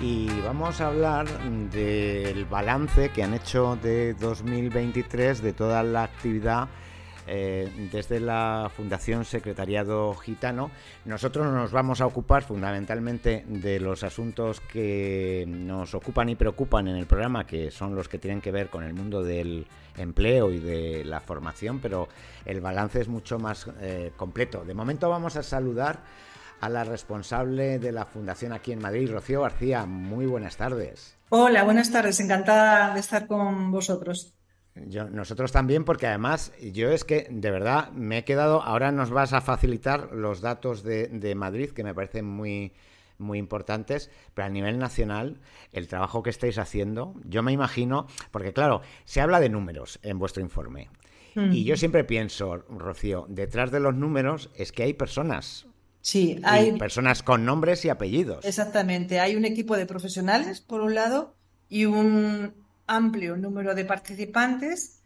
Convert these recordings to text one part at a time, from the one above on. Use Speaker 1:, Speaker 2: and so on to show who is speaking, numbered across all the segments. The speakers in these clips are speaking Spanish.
Speaker 1: y vamos a hablar del balance que han hecho de 2023 de toda la actividad desde la Fundación Secretariado Gitano. Nosotros nos vamos a ocupar fundamentalmente de los asuntos que nos ocupan y preocupan en el programa, que son los que tienen que ver con el mundo del empleo y de la formación, pero el balance es mucho más completo. De momento vamos a saludar a la responsable de la Fundación aquí en Madrid, Rocío García. Muy buenas tardes.
Speaker 2: Hola, buenas tardes. Encantada de estar con vosotros.
Speaker 1: Nosotros también, porque además yo es que de verdad me he quedado. Ahora nos vas a facilitar los datos de Madrid, que me parecen muy importantes, pero a nivel nacional, el trabajo que estáis haciendo, yo me imagino, porque claro, se habla de números en vuestro informe, y yo siempre pienso, Rocío, detrás de los números es que hay personas,
Speaker 2: Sí,
Speaker 1: y personas con nombres y apellidos.
Speaker 2: exactamente. Hay un equipo de profesionales, por un lado, y un amplio número de participantes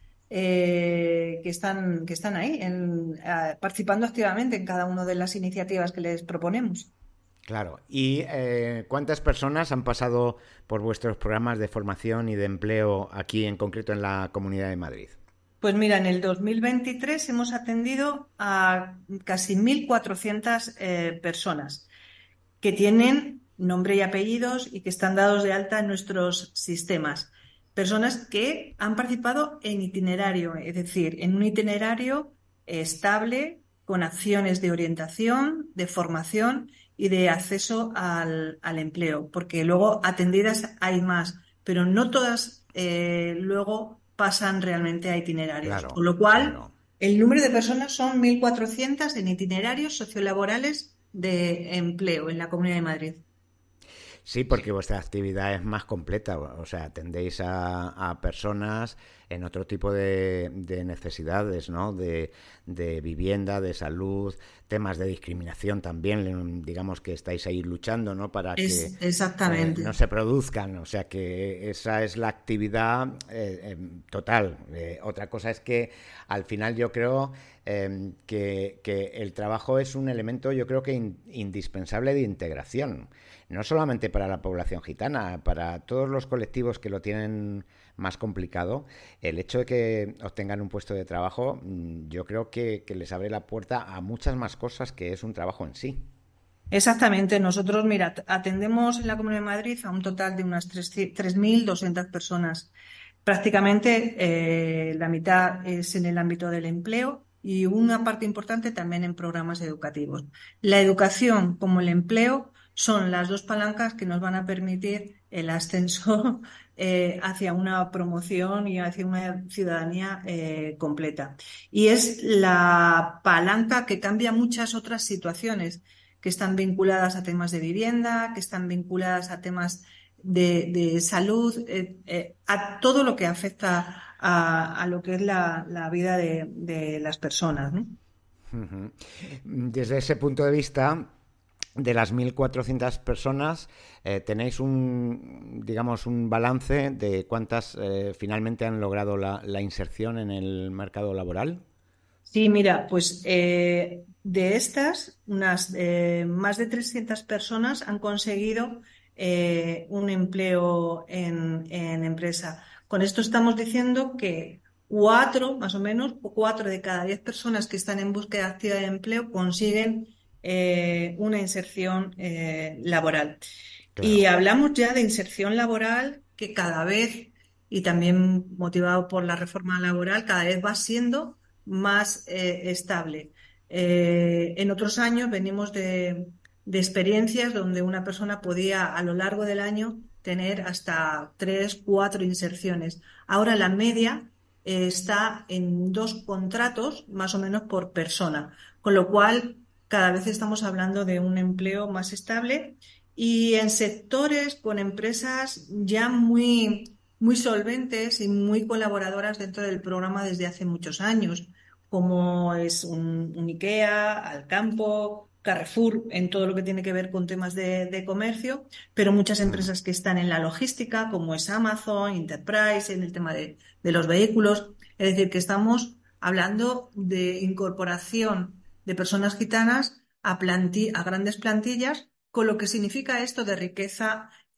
Speaker 2: que están ahí, participando activamente en cada una de las iniciativas que les proponemos.
Speaker 1: Claro. ¿Y cuántas personas han pasado por vuestros programas de formación y de empleo aquí en concreto en la Comunidad de Madrid?
Speaker 2: Pues mira, en el 2023 hemos atendido a casi 1.400 personas que tienen nombre y apellidos y que están dados de alta en nuestros sistemas. Personas que han participado en itinerario, es decir, en un itinerario estable con acciones de orientación, de formación y de acceso al empleo, porque luego atendidas hay más, pero no todas luego pasan realmente a itinerarios.
Speaker 1: Claro,
Speaker 2: Con lo cual,
Speaker 1: claro.
Speaker 2: el número de personas son 1.400 en itinerarios sociolaborales de empleo en la Comunidad de Madrid.
Speaker 1: Sí, porque vuestra actividad es más completa, o sea, atendéis a personas en otro tipo de necesidades, ¿no? De vivienda, de salud, temas de discriminación también, digamos que estáis ahí luchando, ¿no? Para que no
Speaker 2: Exactamente.
Speaker 1: se produzcan, o sea que esa es la actividad total. Otra cosa es que al final yo creo que el trabajo es un elemento, yo creo que indispensable de integración, no solamente para la población gitana, para todos los colectivos que lo tienen más complicado. El hecho de que obtengan un puesto de trabajo, yo creo que les abre la puerta a muchas más cosas que es un trabajo en sí.
Speaker 2: Exactamente. Nosotros, mira, atendemos en la Comunidad de Madrid a un total de unas 3.200 personas. Prácticamente la mitad es en el ámbito del empleo y una parte importante también en programas educativos. La educación como el empleo son las dos palancas que nos van a permitir el ascenso hacia una promoción y hacia una ciudadanía completa. Y es la palanca que cambia muchas otras situaciones que están vinculadas a temas de vivienda, que están vinculadas a temas de salud, a todo lo que afecta a lo que es la vida de las personas, ¿no?
Speaker 1: Desde ese punto de vista, de las 1.400 personas, tenéis digamos, un balance de cuántas finalmente han logrado la inserción en el mercado laboral.
Speaker 2: Sí, mira, pues de estas, unas más de 300 personas han conseguido un empleo en empresa. Con esto estamos diciendo que cuatro, más o menos, o 4 de cada 10 personas que están en búsqueda activa de empleo consiguen una inserción laboral. Y
Speaker 1: Claro.
Speaker 2: hablamos ya de inserción laboral que cada vez, y también motivado por la reforma laboral, cada vez va siendo más estable. En otros años venimos de experiencias donde una persona podía a lo largo del año tener hasta 3, 4 inserciones. Ahora la media está en 2 contratos más o menos por persona, con lo cual cada vez estamos hablando de un empleo más estable y en sectores con empresas ya muy solventes y muy colaboradoras dentro del programa desde hace muchos años, como es un IKEA, Alcampo, Carrefour, en todo lo que tiene que ver con temas de comercio, pero muchas empresas que están en la logística, como es Amazon, Enterprise, en el tema de los vehículos. Es decir, que estamos hablando de incorporación de personas gitanas a grandes plantillas, con lo que significa esto de riqueza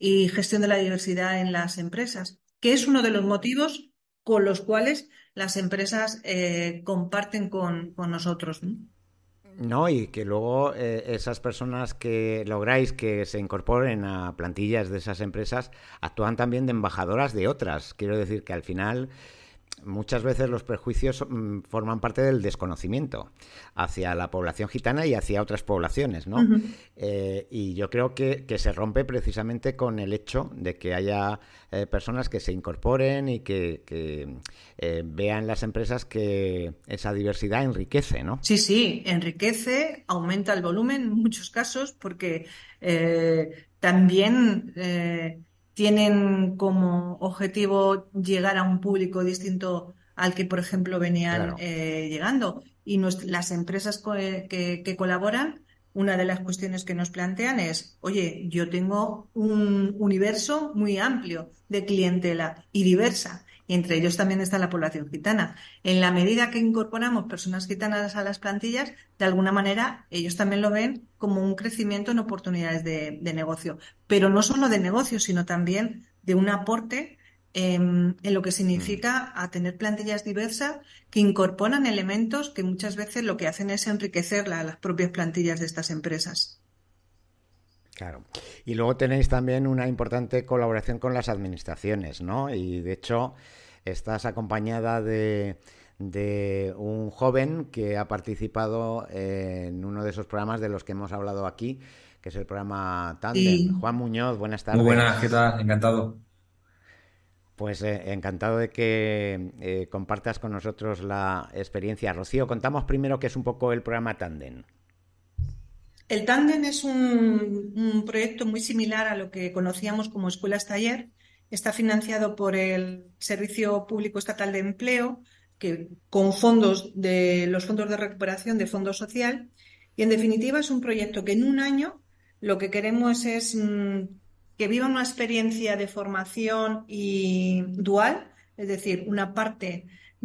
Speaker 2: y gestión de la diversidad en las empresas, que es uno de los motivos con los cuales las empresas comparten con nosotros, ¿no?
Speaker 1: No, y que luego esas personas que lográis que se incorporen a plantillas de esas empresas actúan también de embajadoras de otras. Quiero decir que al final muchas veces los prejuicios forman parte del desconocimiento hacia la población gitana y hacia otras poblaciones, ¿no?
Speaker 2: Ujú.
Speaker 1: Y yo creo que se rompe precisamente con el hecho de que haya personas que se incorporen y que vean las empresas que esa diversidad enriquece, ¿no?
Speaker 2: Sí, sí, enriquece, aumenta el volumen en muchos casos porque también tienen como objetivo llegar a un público distinto al que, por ejemplo, venían
Speaker 1: Claro.
Speaker 2: llegando. Y las empresas que colaboran, una de las cuestiones que nos plantean es, oye, yo tengo un universo muy amplio de clientela y diversa, y entre ellos también está la población gitana. En la medida que incorporamos personas gitanas a las plantillas, de alguna manera ellos también lo ven como un crecimiento en oportunidades de negocio, pero no solo de negocio, sino también de un aporte en lo que
Speaker 1: Mm.
Speaker 2: significa a tener plantillas diversas que incorporan elementos que muchas veces lo que hacen es enriquecer las propias plantillas de estas empresas.
Speaker 1: Claro. Y luego tenéis también una importante colaboración con las administraciones, ¿no? Y de hecho estás acompañada de un joven que ha participado en uno de esos programas de los que hemos hablado aquí, que es el programa Tandem.
Speaker 2: Y
Speaker 1: Juan Muñoz, buenas
Speaker 3: Muy buenas, ¿qué
Speaker 1: tardes.
Speaker 3: tal? Encantado.
Speaker 1: Pues encantado de que compartas con nosotros la experiencia. Rocío, contamos primero qué es un poco el programa Tandem.
Speaker 2: el Tándem es un proyecto muy similar a lo que conocíamos como Escuelas Taller. Está financiado por el Servicio Público Estatal de Empleo, que, con fondos de los fondos de recuperación de Fondo Social. Y en definitiva es un proyecto que en un año lo que queremos es que vivan una experiencia de formación y dual, es decir, una parte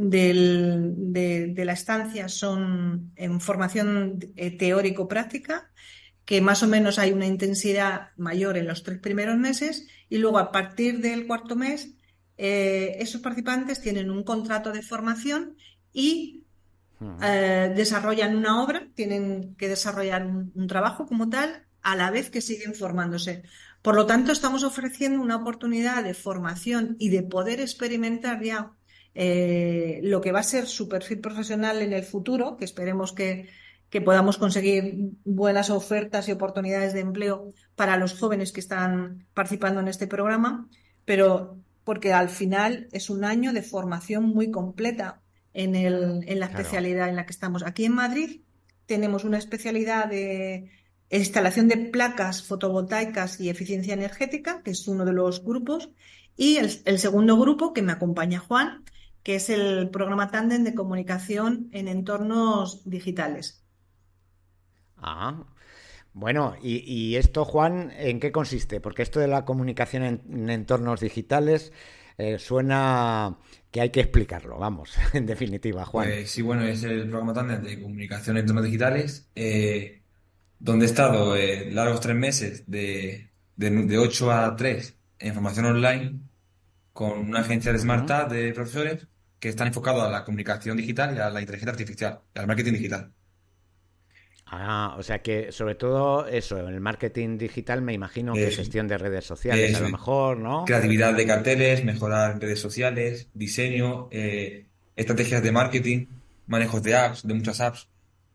Speaker 2: de la estancia son en formación teórico-práctica, que más o menos hay una intensidad mayor en los 3 primeros meses y luego a partir del cuarto mes esos participantes tienen un contrato de formación y desarrollan una obra, tienen que desarrollar un trabajo como tal a la vez que siguen formándose. Por lo tanto, estamos ofreciendo una oportunidad de formación y de poder experimentar ya lo que va a ser su perfil profesional en el futuro, que esperemos que podamos conseguir buenas ofertas y oportunidades de empleo para los jóvenes que están participando en este programa, pero porque al final es un año de formación muy completa en la
Speaker 1: Claro.
Speaker 2: especialidad en la que estamos. Aquí en Madrid tenemos una especialidad de instalación de placas fotovoltaicas y eficiencia energética, que es uno de los grupos, y el segundo grupo, que me acompaña Juan, que es el programa Tándem de comunicación en entornos digitales.
Speaker 1: Ah, bueno, y esto, Juan, ¿en qué consiste? Porque esto de la comunicación en entornos digitales suena que hay que explicarlo, vamos, en definitiva, Juan.
Speaker 3: Pues sí, bueno, es el programa Tandem de comunicación en entornos digitales, donde he estado largos 3 meses de 8 a 3 en formación online con una agencia de
Speaker 1: Ujú.
Speaker 3: SmartTag de profesores que están enfocados a la comunicación digital y a la inteligencia artificial y al marketing digital.
Speaker 1: Ah, o sea que sobre todo eso, en el marketing digital me imagino que
Speaker 3: Eso,
Speaker 1: gestión de redes sociales a
Speaker 3: eso
Speaker 1: lo
Speaker 3: es.
Speaker 1: mejor, ¿no?
Speaker 3: Creatividad de carteles, mejorar redes sociales, diseño, estrategias de marketing, manejos de apps, de muchas apps.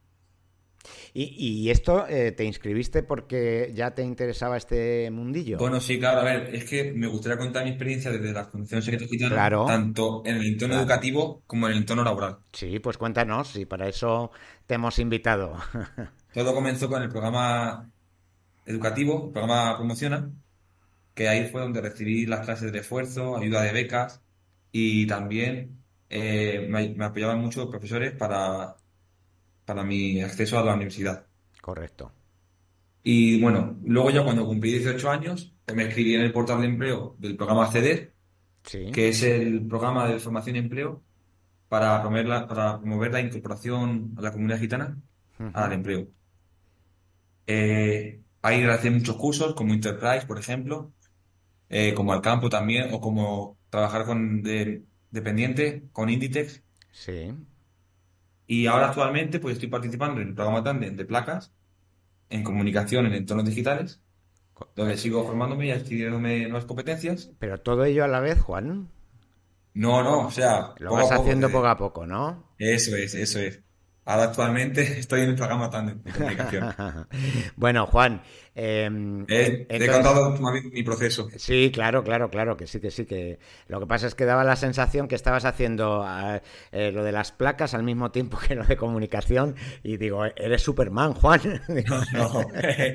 Speaker 1: Y esto te inscribiste porque ya te interesaba este mundillo.
Speaker 3: Bueno, sí, claro, a ver, es que me gustaría contar mi experiencia desde la Fundación Secreto Gitano,
Speaker 1: Claro,
Speaker 3: tanto en el entorno
Speaker 1: claro.
Speaker 3: educativo como en el entorno laboral.
Speaker 1: Sí, pues cuéntanos, y para eso te hemos invitado.
Speaker 3: Todo comenzó con el programa educativo, el programa Promociona, que ahí fue donde recibí las clases de refuerzo, ayuda de becas y también me apoyaban muchos profesores para mi acceso a la universidad.
Speaker 1: Correcto.
Speaker 3: Y bueno, luego ya cuando cumplí 18 años, me escribí en el portal de empleo del programa Acceder,
Speaker 1: Sí.
Speaker 3: que es el programa de formación y empleo para promover la incorporación a la comunidad gitana al
Speaker 1: Ujú.
Speaker 3: empleo. Ahí realicé muchos cursos, como Enterprise, por ejemplo, como al campo también, o como trabajar dependiente con Inditex.
Speaker 1: Sí.
Speaker 3: Y ahora actualmente pues estoy participando en el programa Tandem de placas en comunicación en entornos digitales, donde sigo formándome y adquiriéndome nuevas competencias.
Speaker 1: Pero todo ello a la vez, Juan.
Speaker 3: No, no, o sea,
Speaker 1: Lo
Speaker 3: poco
Speaker 1: vas
Speaker 3: a poco.
Speaker 1: haciendo poco a poco, ¿no?
Speaker 3: Eso es, eso es. Ahora actualmente estoy en el programa Tandem de comunicación.
Speaker 1: Bueno, Juan,
Speaker 3: Te he
Speaker 1: entonces,
Speaker 3: contado mi proceso.
Speaker 1: sí, claro, claro, claro, que sí, que sí, que lo que pasa es que daba la sensación que estabas haciendo lo de las placas al mismo tiempo que lo de comunicación y digo, eres Superman, Juan.
Speaker 3: No, no.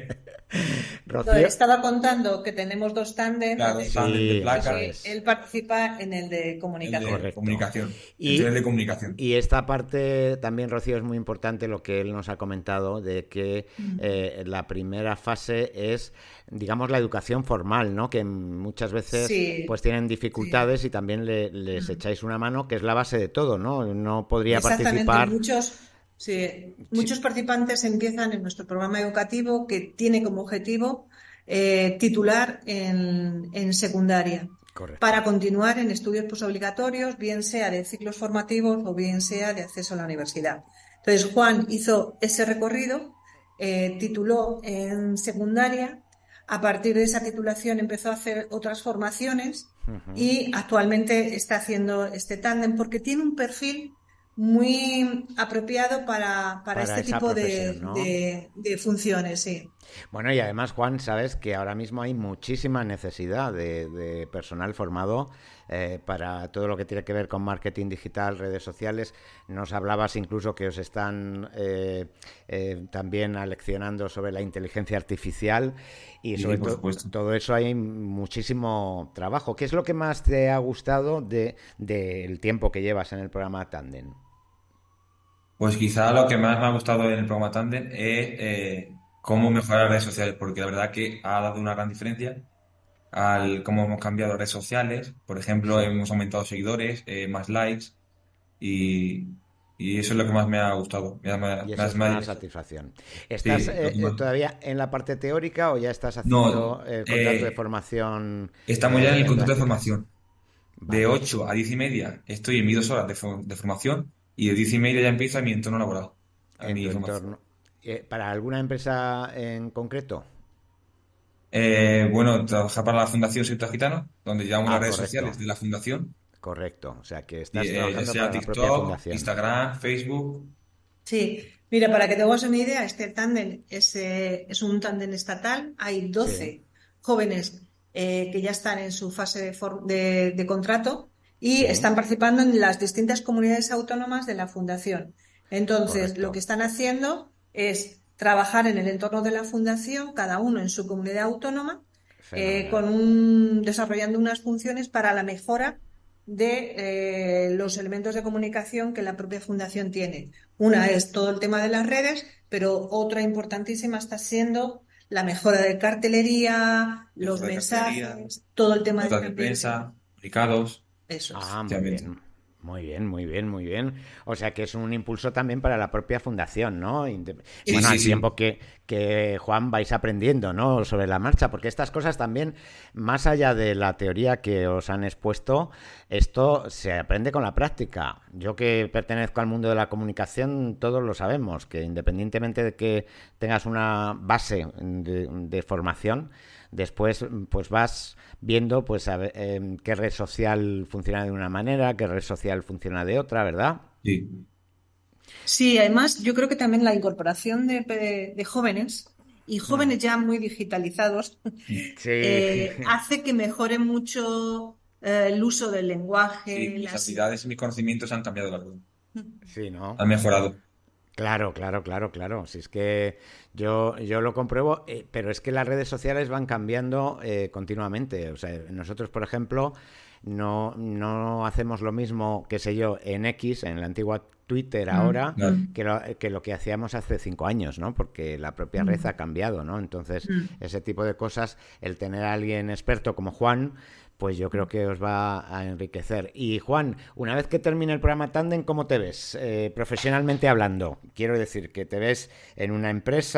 Speaker 2: No,
Speaker 1: Rocío,
Speaker 2: estaba contando que tenemos dos
Speaker 3: Claro,
Speaker 2: tándem
Speaker 3: Tandem de
Speaker 1: sí,
Speaker 2: y
Speaker 1: eso
Speaker 3: placas,
Speaker 2: que
Speaker 1: es,
Speaker 2: él participa en el de
Speaker 3: el de
Speaker 2: comunicación.
Speaker 1: correcto.
Speaker 3: comunicación. Entonces, el
Speaker 1: Y
Speaker 3: de comunicación.
Speaker 1: Y esta parte también, Rocío, es muy importante lo que él nos ha comentado de que
Speaker 2: Mm.
Speaker 1: la primera fase es, digamos, la educación formal, ¿no? Que muchas veces pues
Speaker 2: Sí,
Speaker 1: tienen
Speaker 2: sí.
Speaker 1: dificultades y también les
Speaker 2: Mm.
Speaker 1: echáis una mano, que es la base de todo, ¿no? No podría
Speaker 2: Exactamente.
Speaker 1: participar.
Speaker 2: Sí,
Speaker 1: Sí,
Speaker 2: muchos participantes empiezan en nuestro programa educativo que tiene como objetivo titular en secundaria
Speaker 1: correcto.
Speaker 2: para continuar en estudios posobligatorios, bien sea de ciclos formativos o bien sea de acceso a la universidad. Entonces, Juan hizo ese recorrido, tituló en secundaria, a partir de esa titulación empezó a hacer otras formaciones
Speaker 1: Ujú.
Speaker 2: y actualmente está haciendo este tándem porque tiene un perfil muy apropiado para
Speaker 1: Para
Speaker 2: este
Speaker 1: esa
Speaker 2: tipo
Speaker 1: profesión, ¿no?
Speaker 2: de funciones, sí.
Speaker 1: Bueno, y además, Juan, sabes que ahora mismo hay muchísima necesidad de personal formado para todo lo que tiene que ver con marketing digital, redes sociales. Nos hablabas incluso que os están también aleccionando sobre la inteligencia artificial y
Speaker 3: Sí,
Speaker 1: sobre
Speaker 3: por supuesto.
Speaker 1: todo eso hay muchísimo trabajo. ¿Qué es lo que más te ha gustado del tiempo que llevas en el programa Tandem?
Speaker 3: Pues quizá lo que más me ha gustado en el programa Tandem es cómo mejorar las redes sociales, porque la verdad que ha dado una gran diferencia al cómo hemos cambiado las redes sociales. Por ejemplo,
Speaker 1: Sí.
Speaker 3: hemos aumentado seguidores, más likes y, y eso es lo que más me ha gustado.
Speaker 1: Y eso es una satisfacción. ¿Estás
Speaker 3: Sí, lo que más.
Speaker 1: todavía en la parte teórica o ya estás
Speaker 3: No,
Speaker 1: haciendo el contrato de formación
Speaker 3: estamos ya en el
Speaker 1: en
Speaker 3: contrato de
Speaker 1: prácticas?
Speaker 3: formación. De
Speaker 1: Vale,
Speaker 3: 8 a 10 y media estoy en mis 2 horas de formación y de 10 y media ya empieza mi entorno laboral, a
Speaker 1: en tu
Speaker 3: mi formación.
Speaker 1: entorno. ¿Para alguna empresa en concreto?
Speaker 3: Bueno, trabajar para la Fundación Sector Gitano, donde llevamos las
Speaker 1: Ah,
Speaker 3: redes
Speaker 1: correcto,
Speaker 3: sociales de la fundación,
Speaker 1: correcto. O sea, que
Speaker 3: y,
Speaker 1: estás
Speaker 3: ya
Speaker 1: trabajando
Speaker 3: sea
Speaker 1: para la propia
Speaker 3: TikTok,
Speaker 1: fundación.
Speaker 3: Instagram, Facebook.
Speaker 2: Sí, mira, para que te hagas una idea, este tándem es un tándem estatal. Hay
Speaker 1: Sí,
Speaker 2: 12 jóvenes que ya están en su fase de contrato y
Speaker 1: sí,
Speaker 2: están participando en las distintas comunidades autónomas de la fundación. Entonces, lo
Speaker 1: correcto.
Speaker 2: que están haciendo es trabajar en el entorno de la fundación, cada uno en su comunidad autónoma,
Speaker 1: Fenomenal.
Speaker 2: desarrollando unas funciones para la mejora de los elementos de comunicación que la propia fundación tiene. Una es todo el tema de las redes, pero otra importantísima está siendo la mejora de cartelería, los
Speaker 3: Mejora de cartelería,
Speaker 2: mensajes, todo el tema
Speaker 3: notas
Speaker 2: del
Speaker 3: de
Speaker 2: ambiente.
Speaker 3: prensa, comunicados,
Speaker 2: Eso es.
Speaker 1: Ah, muy
Speaker 3: efectivamente.
Speaker 1: bien. Muy bien, muy bien, muy bien. O sea que es un impulso también para la propia fundación, ¿no?
Speaker 3: Sí,
Speaker 1: Bueno,
Speaker 3: sí,
Speaker 1: al
Speaker 3: sí.
Speaker 1: tiempo que Juan vais aprendiendo, ¿no? Sobre la marcha, porque estas cosas también, más allá de la teoría que os han expuesto, esto se aprende con la práctica. Yo que pertenezco al mundo de la comunicación, todos lo sabemos, que independientemente de que tengas una base de formación, después pues vas viendo pues a ver, qué red social funciona de una manera, qué red social funciona de otra, ¿verdad?
Speaker 3: Sí,
Speaker 2: Sí, además yo creo que también la incorporación de jóvenes y jóvenes ya muy digitalizados
Speaker 1: Sí,
Speaker 2: hace que mejore mucho el uso del
Speaker 3: sí,
Speaker 2: lenguaje,
Speaker 3: mis
Speaker 2: las...
Speaker 3: habilidades y mis conocimientos han cambiado, la verdad.
Speaker 1: sí, ¿no?
Speaker 3: Han mejorado.
Speaker 1: Claro, claro, claro, claro. Si es que yo lo compruebo, pero es que las redes sociales van cambiando continuamente. O sea, nosotros, por ejemplo, no hacemos lo mismo, qué sé yo, en X, en la antigua Twitter
Speaker 2: Mm,
Speaker 1: ahora,
Speaker 3: Claro.
Speaker 1: que lo que hacíamos hace 5 años, ¿no? Porque la propia red
Speaker 2: mm,
Speaker 1: ha cambiado, ¿no? Entonces,
Speaker 2: mm.
Speaker 1: ese tipo de cosas, el tener a alguien experto como Juan, pues yo creo que os va a enriquecer. Y Juan, una vez que termine el programa Tandem, ¿cómo te ves? Profesionalmente hablando. Quiero decir, que te ves en una empresa,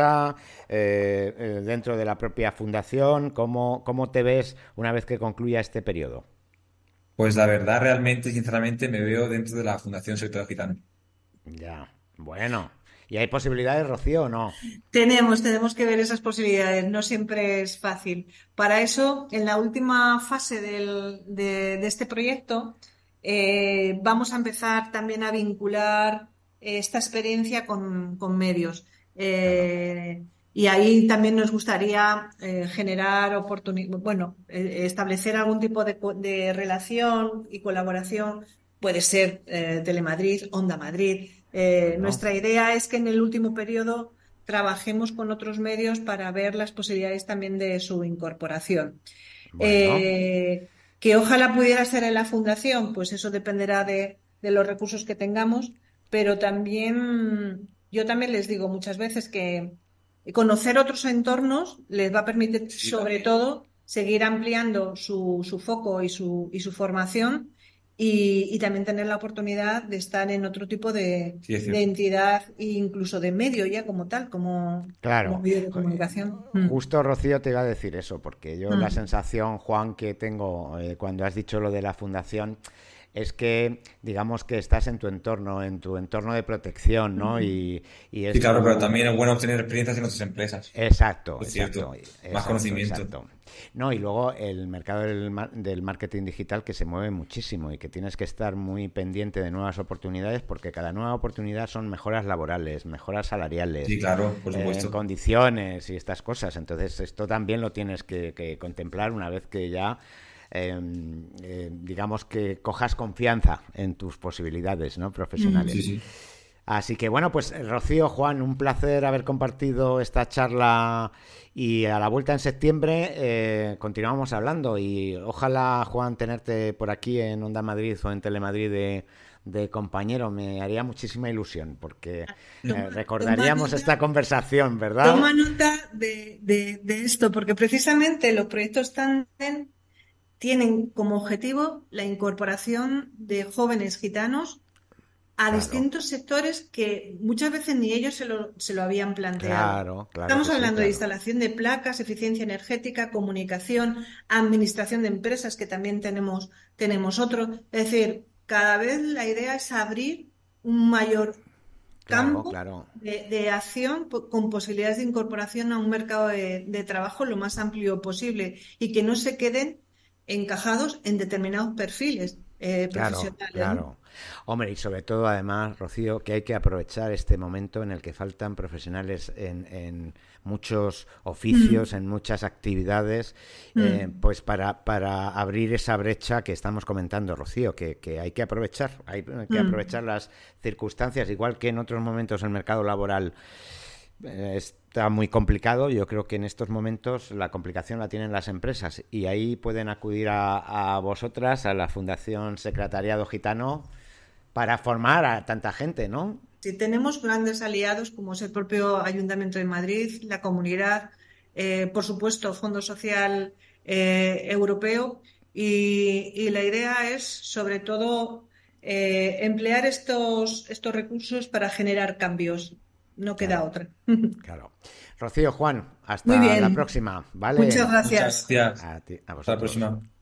Speaker 1: empresa, dentro de la propia fundación? ¿Cómo te ves una vez que concluya este periodo?
Speaker 3: Pues la verdad, realmente, sinceramente, me veo dentro de la Fundación Sector Gitano.
Speaker 1: Ya, bueno. ¿Y hay posibilidades, Rocío, o no?
Speaker 2: Tenemos que ver esas posibilidades, no siempre es fácil. Para eso, en la última fase de este proyecto, vamos a empezar también a vincular esta experiencia con medios.
Speaker 1: Claro.
Speaker 2: Y ahí también nos gustaría generar oportunidades, bueno, establecer algún tipo de relación y colaboración. Puede ser Telemadrid, Onda Madrid.
Speaker 1: Bueno,
Speaker 2: Nuestra idea es que en el último periodo trabajemos con otros medios para ver las posibilidades también de su incorporación.
Speaker 1: bueno,
Speaker 2: Eh, que ojalá pudiera ser en la fundación, pues eso dependerá de los recursos que tengamos, pero también yo también les digo muchas veces que conocer otros entornos les va a permitir,
Speaker 3: Sí,
Speaker 2: sobre
Speaker 3: también.
Speaker 2: todo, seguir ampliando su foco y su formación y también tener la oportunidad de estar en otro tipo
Speaker 3: Sí, es
Speaker 2: de
Speaker 3: cierto.
Speaker 2: entidad e incluso de medio ya como tal, como
Speaker 1: claro.
Speaker 2: medio de comunicación.
Speaker 1: Justo, Rocío, te iba a decir eso, porque yo la
Speaker 2: Mm.
Speaker 1: sensación, Juan, que tengo cuando has dicho lo de la fundación es que, digamos que estás en tu entorno de protección, ¿no?
Speaker 2: Mm.
Speaker 1: Y
Speaker 3: Sí,
Speaker 1: es
Speaker 3: claro, pero
Speaker 1: tu,
Speaker 3: también es bueno obtener experiencias en otras empresas.
Speaker 1: exacto,
Speaker 3: Es
Speaker 1: exacto,
Speaker 3: cierto. Más conocimiento.
Speaker 1: exacto. No, y luego el mercado del marketing digital que se mueve muchísimo y que tienes que estar muy pendiente de nuevas oportunidades porque cada nueva oportunidad son mejoras laborales, mejoras
Speaker 3: Sí,
Speaker 1: salariales,
Speaker 3: claro, por supuesto.
Speaker 1: condiciones y estas cosas. Entonces esto también lo tienes que contemplar una vez que ya digamos que cojas confianza en tus posibilidades, ¿no?
Speaker 3: Sí,
Speaker 1: Profesionales.
Speaker 3: sí.
Speaker 1: Así que bueno, pues Rocío, Juan, un placer haber compartido esta charla y a la vuelta en septiembre continuamos hablando y ojalá, Juan, tenerte por aquí en Onda Madrid o en Telemadrid de compañero. Me haría muchísima ilusión porque
Speaker 2: Toma
Speaker 1: recordaríamos
Speaker 2: nota.
Speaker 1: esta conversación, ¿verdad?
Speaker 2: Toma nota de esto, porque precisamente los proyectos Tandem tienen como objetivo la incorporación de jóvenes gitanos a
Speaker 1: Claro,
Speaker 2: distintos sectores que muchas veces ni ellos se lo habían planteado.
Speaker 1: claro
Speaker 2: Estamos
Speaker 1: que sí,
Speaker 2: hablando de
Speaker 1: claro.
Speaker 2: instalación de placas, eficiencia energética, comunicación, administración de empresas, que también tenemos otro. Es decir, cada vez la idea es abrir un mayor
Speaker 1: Claro,
Speaker 2: campo
Speaker 1: claro.
Speaker 2: de acción con posibilidades de incorporación a un mercado de trabajo lo más amplio posible y que no se queden encajados en determinados perfiles
Speaker 1: Claro,
Speaker 2: profesionales, ¿no?
Speaker 1: claro. Hombre, y sobre todo, además, Rocío, que hay que aprovechar este momento en el que faltan profesionales en muchos oficios,
Speaker 2: Mm,
Speaker 1: en muchas actividades,
Speaker 2: mm,
Speaker 1: pues para abrir esa brecha que estamos comentando, Rocío, que hay que
Speaker 2: mm.
Speaker 1: aprovechar las circunstancias, igual que en otros momentos el mercado laboral está muy complicado. Yo creo que en estos momentos la complicación la tienen las empresas y ahí pueden acudir a vosotras, a la Fundación Secretariado Gitano, para formar a tanta gente, ¿no?
Speaker 2: Sí, tenemos grandes aliados como es el propio Ayuntamiento de Madrid, la Comunidad, por supuesto, Fondo Social Europeo y la idea es, sobre todo, emplear estos recursos para generar cambios. No queda
Speaker 1: Claro,
Speaker 2: otra.
Speaker 1: claro. Rocío, Juan,
Speaker 2: Muy
Speaker 1: hasta la
Speaker 2: bien,
Speaker 1: próxima,
Speaker 2: muchas
Speaker 1: ¿vale?
Speaker 3: Muchas
Speaker 2: gracias.
Speaker 3: gracias.
Speaker 1: A ti, a
Speaker 3: Hasta la
Speaker 1: vosotros.
Speaker 3: próxima.